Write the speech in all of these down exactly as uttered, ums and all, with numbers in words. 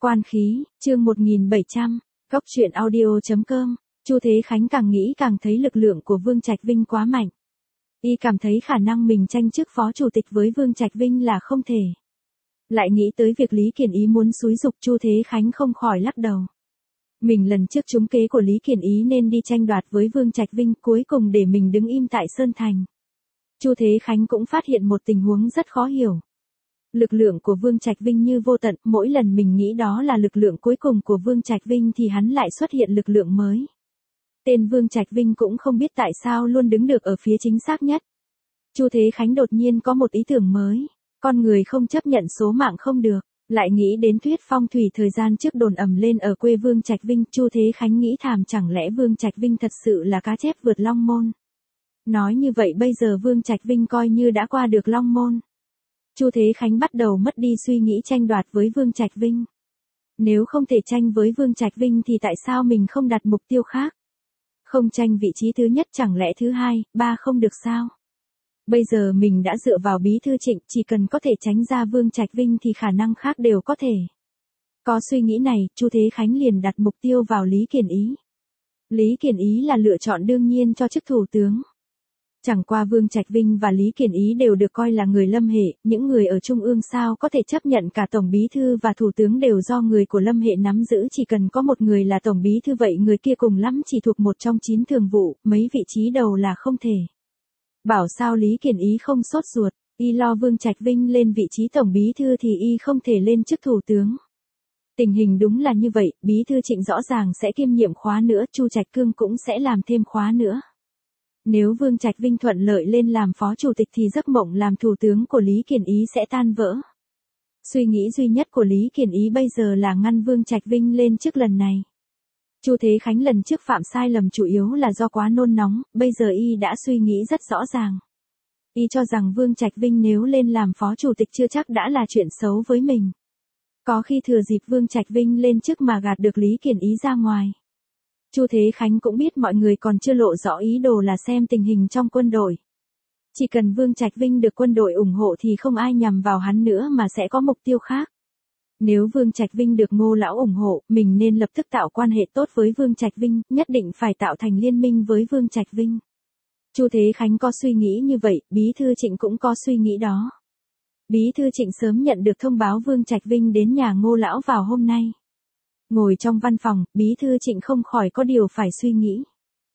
Quan khí, chương một nghìn bảy trăm, góc truyện audio chấm com. Chu Thế Khánh càng nghĩ càng thấy lực lượng của Vương Trạch Vinh quá mạnh. Y cảm thấy khả năng mình tranh chức phó chủ tịch với Vương Trạch Vinh là không thể. Lại nghĩ tới việc Lý Kiền Ý muốn xúi giục Chu Thế Khánh không khỏi lắc đầu. Mình lần trước trúng kế của Lý Kiền Ý nên đi tranh đoạt với Vương Trạch Vinh, cuối cùng để mình đứng im tại Sơn Thành. Chu Thế Khánh cũng phát hiện một tình huống rất khó hiểu. Lực lượng của Vương Trạch Vinh như vô tận, mỗi lần mình nghĩ đó là lực lượng cuối cùng của Vương Trạch Vinh thì hắn lại xuất hiện lực lượng mới. Tên Vương Trạch Vinh cũng không biết tại sao luôn đứng được ở phía chính xác nhất. Chu Thế Khánh đột nhiên có một ý tưởng mới, con người không chấp nhận số mạng không được, lại nghĩ đến thuyết phong thủy thời gian trước đồn ầm lên ở quê Vương Trạch Vinh. Chu Thế Khánh nghĩ thàm chẳng lẽ Vương Trạch Vinh thật sự là cá chép vượt Long Môn. Nói như vậy bây giờ Vương Trạch Vinh coi như đã qua được Long Môn. Chu Thế Khánh bắt đầu mất đi suy nghĩ tranh đoạt với Vương Trạch Vinh. Nếu không thể tranh với Vương Trạch Vinh thì tại sao mình không đặt mục tiêu khác? Không tranh vị trí thứ nhất chẳng lẽ thứ hai, ba không được sao? Bây giờ mình đã dựa vào Bí Thư Trịnh, chỉ cần có thể tránh ra Vương Trạch Vinh thì khả năng khác đều có thể. Có suy nghĩ này, Chu Thế Khánh liền đặt mục tiêu vào Lý Kiền Ý. Lý Kiền Ý là lựa chọn đương nhiên cho chức thủ tướng. Chẳng qua Vương Trạch Vinh và Lý Kiền Ý đều được coi là người Lâm hệ, những người ở Trung ương sao có thể chấp nhận cả Tổng Bí Thư và Thủ tướng đều do người của Lâm hệ nắm giữ, chỉ cần có một người là Tổng Bí Thư vậy người kia cùng lắm chỉ thuộc một trong chín thường vụ, mấy vị trí đầu là không thể. Bảo sao Lý Kiền Ý không sốt ruột, y lo Vương Trạch Vinh lên vị trí Tổng Bí Thư thì y không thể lên chức Thủ tướng. Tình hình đúng là như vậy, Bí Thư Trịnh rõ ràng sẽ kiêm nhiệm khóa nữa, Chu Trạch Cương cũng sẽ làm thêm khóa nữa. Nếu Vương Trạch Vinh thuận lợi lên làm phó chủ tịch thì giấc mộng làm thủ tướng của Lý Kiền Ý sẽ tan vỡ. Suy nghĩ duy nhất của Lý Kiền Ý bây giờ là ngăn Vương Trạch Vinh lên chức lần này. Chu Thế Khánh lần trước phạm sai lầm chủ yếu là do quá nôn nóng, bây giờ y đã suy nghĩ rất rõ ràng. Y cho rằng Vương Trạch Vinh nếu lên làm phó chủ tịch chưa chắc đã là chuyện xấu với mình. Có khi thừa dịp Vương Trạch Vinh lên chức mà gạt được Lý Kiền Ý ra ngoài. Chu Thế Khánh cũng biết mọi người còn chưa lộ rõ ý đồ là xem tình hình trong quân đội. Chỉ cần Vương Trạch Vinh được quân đội ủng hộ thì không ai nhằm vào hắn nữa mà sẽ có mục tiêu khác. Nếu Vương Trạch Vinh được Ngô lão ủng hộ, mình nên lập tức tạo quan hệ tốt với Vương Trạch Vinh, nhất định phải tạo thành liên minh với Vương Trạch Vinh. Chu Thế Khánh có suy nghĩ như vậy, Bí Thư Trịnh cũng có suy nghĩ đó. Bí Thư Trịnh sớm nhận được thông báo Vương Trạch Vinh đến nhà Ngô lão vào hôm nay. Ngồi trong văn phòng, Bí Thư Trịnh không khỏi có điều phải suy nghĩ.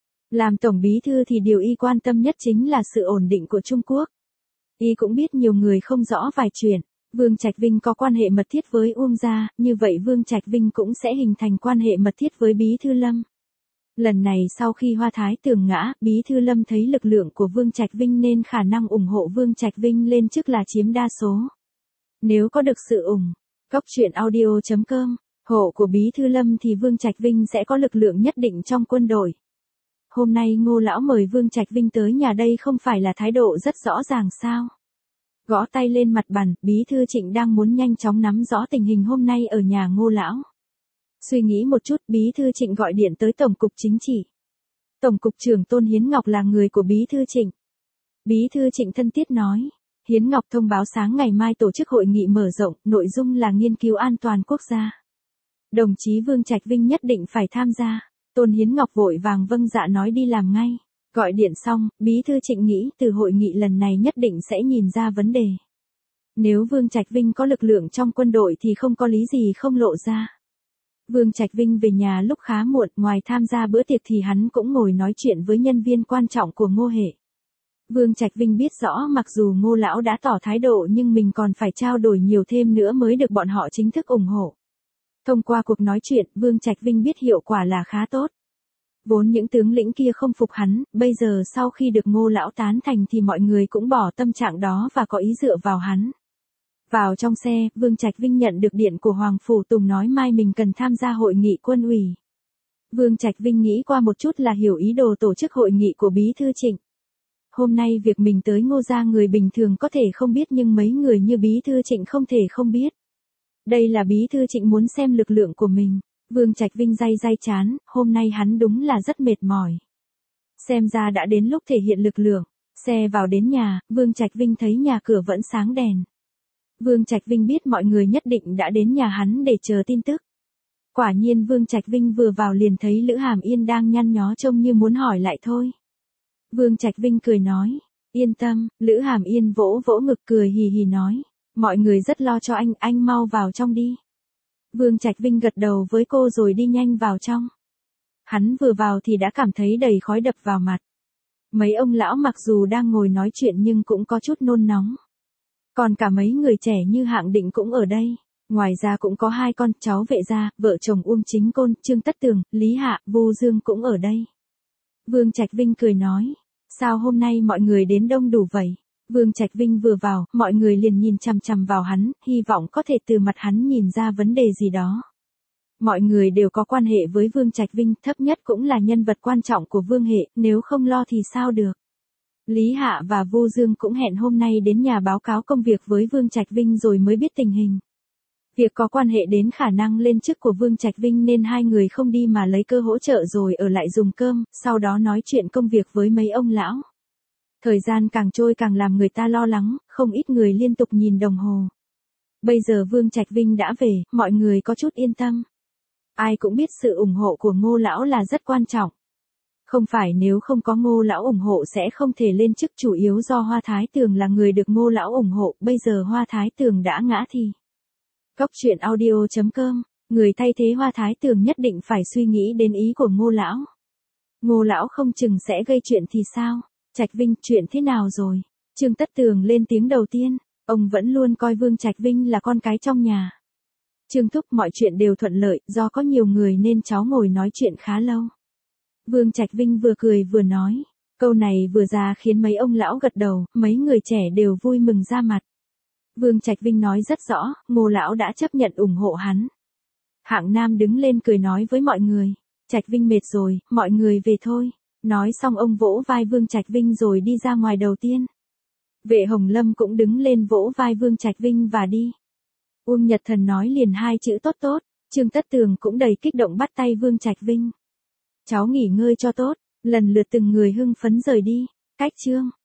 Làm Tổng Bí Thư thì điều y quan tâm nhất chính là sự ổn định của Trung Quốc. Y cũng biết nhiều người không rõ vài chuyện. Vương Trạch Vinh có quan hệ mật thiết với Uông gia, như vậy Vương Trạch Vinh cũng sẽ hình thành quan hệ mật thiết với Bí Thư Lâm. Lần này sau khi Hoa Thái Tường ngã, Bí Thư Lâm thấy lực lượng của Vương Trạch Vinh nên khả năng ủng hộ Vương Trạch Vinh lên chức là chiếm đa số. Nếu có được sự ủng, góc truyện audio chấm com. Hộ của Bí Thư Lâm thì Vương Trạch Vinh sẽ có lực lượng nhất định trong quân đội. Hôm nay Ngô lão mời Vương Trạch Vinh tới nhà đây không phải là thái độ rất rõ ràng sao? Gõ tay lên mặt bàn, Bí Thư Trịnh đang muốn nhanh chóng nắm rõ tình hình hôm nay ở nhà Ngô lão. Suy nghĩ một chút, Bí Thư Trịnh gọi điện tới Tổng cục Chính trị. Tổng cục trưởng Tôn Hiến Ngọc là người của Bí Thư Trịnh. Bí Thư Trịnh thân thiết nói. Hiến Ngọc thông báo sáng ngày mai tổ chức hội nghị mở rộng, nội dung là nghiên cứu an toàn quốc gia. Đồng chí Vương Trạch Vinh nhất định phải tham gia. Tôn Hiến Ngọc vội vàng vâng dạ nói đi làm ngay. Gọi điện xong, Bí Thư Trịnh nghĩ từ hội nghị lần này nhất định sẽ nhìn ra vấn đề. Nếu Vương Trạch Vinh có lực lượng trong quân đội thì không có lý gì không lộ ra. Vương Trạch Vinh về nhà lúc khá muộn, ngoài tham gia bữa tiệc thì hắn cũng ngồi nói chuyện với nhân viên quan trọng của Ngô hệ. Vương Trạch Vinh biết rõ mặc dù Ngô lão đã tỏ thái độ nhưng mình còn phải trao đổi nhiều thêm nữa mới được bọn họ chính thức ủng hộ. Thông qua cuộc nói chuyện, Vương Trạch Vinh biết hiệu quả là khá tốt. Vốn những tướng lĩnh kia không phục hắn, bây giờ sau khi được Ngô lão tán thành thì mọi người cũng bỏ tâm trạng đó và có ý dựa vào hắn. Vào trong xe, Vương Trạch Vinh nhận được điện của Hoàng Phủ Tùng nói mai mình cần tham gia hội nghị quân ủy. Vương Trạch Vinh nghĩ qua một chút là hiểu ý đồ tổ chức hội nghị của Bí Thư Trịnh. Hôm nay việc mình tới Ngô gia người bình thường có thể không biết nhưng mấy người như Bí Thư Trịnh không thể không biết. Đây là Bí Thư Trịnh muốn xem lực lượng của mình. Vương Trạch Vinh day day chán, hôm nay hắn đúng là rất mệt mỏi. Xem ra đã đến lúc thể hiện lực lượng. Xe vào đến nhà, Vương Trạch Vinh thấy nhà cửa vẫn sáng đèn. Vương Trạch Vinh biết mọi người nhất định đã đến nhà hắn để chờ tin tức. Quả nhiên Vương Trạch Vinh vừa vào liền thấy Lữ Hàm Yên đang nhăn nhó trông như muốn hỏi lại thôi. Vương Trạch Vinh cười nói, yên tâm, Lữ Hàm Yên vỗ vỗ ngực cười hì hì nói, mọi người rất lo cho anh, anh mau vào trong đi. Vương Trạch Vinh gật đầu với cô rồi đi nhanh vào trong. Hắn vừa vào thì đã cảm thấy đầy khói đập vào mặt. Mấy ông lão mặc dù đang ngồi nói chuyện nhưng cũng có chút nôn nóng. Còn cả mấy người trẻ như Hạng Định cũng ở đây. Ngoài ra cũng có hai con cháu Vệ gia, vợ chồng Uông Chính Côn, Trương Tất Tường, Lý Hạ, Vu Dương cũng ở đây. Vương Trạch Vinh cười nói, sao hôm nay mọi người đến đông đủ vậy? Vương Trạch Vinh vừa vào, mọi người liền nhìn chằm chằm vào hắn, hy vọng có thể từ mặt hắn nhìn ra vấn đề gì đó. Mọi người đều có quan hệ với Vương Trạch Vinh, thấp nhất cũng là nhân vật quan trọng của Vương hệ, nếu không lo thì sao được. Lý Hạ và Vu Dương cũng hẹn hôm nay đến nhà báo cáo công việc với Vương Trạch Vinh rồi mới biết tình hình. Việc có quan hệ đến khả năng lên chức của Vương Trạch Vinh nên hai người không đi mà lấy cơ hỗ trợ rồi ở lại dùng cơm, sau đó nói chuyện công việc với mấy ông lão. Thời gian càng trôi càng làm người ta lo lắng, không ít người liên tục nhìn đồng hồ. Bây giờ Vương Trạch Vinh đã về, mọi người có chút yên tâm. Ai cũng biết sự ủng hộ của Ngô lão là rất quan trọng. Không phải nếu không có Ngô lão ủng hộ sẽ không thể lên chức, chủ yếu do Hoa Thái Tường là người được Ngô lão ủng hộ, bây giờ Hoa Thái Tường đã ngã thì. Cốc truyện audio chấm com, người thay thế Hoa Thái Tường nhất định phải suy nghĩ đến ý của Ngô lão. Ngô lão không chừng sẽ gây chuyện thì sao? Trạch Vinh, chuyện thế nào rồi? Trương Tất Tường lên tiếng đầu tiên, ông vẫn luôn coi Vương Trạch Vinh là con cái trong nhà. Trương thúc, mọi chuyện đều thuận lợi, do có nhiều người nên cháu ngồi nói chuyện khá lâu. Vương Trạch Vinh vừa cười vừa nói, câu này vừa ra khiến mấy ông lão gật đầu, mấy người trẻ đều vui mừng ra mặt. Vương Trạch Vinh nói rất rõ, Ngô lão đã chấp nhận ủng hộ hắn. Hạng Nam đứng lên cười nói với mọi người, Trạch Vinh mệt rồi, mọi người về thôi. Nói xong ông vỗ vai Vương Trạch Vinh rồi đi ra ngoài đầu tiên. Vệ Hồng Lâm cũng đứng lên vỗ vai Vương Trạch Vinh và đi. Uông Nhật Thần nói liền hai chữ tốt tốt, Trương Tất Tường cũng đầy kích động bắt tay Vương Trạch Vinh. Cháu nghỉ ngơi cho tốt, lần lượt từng người hưng phấn rời đi, cách chương.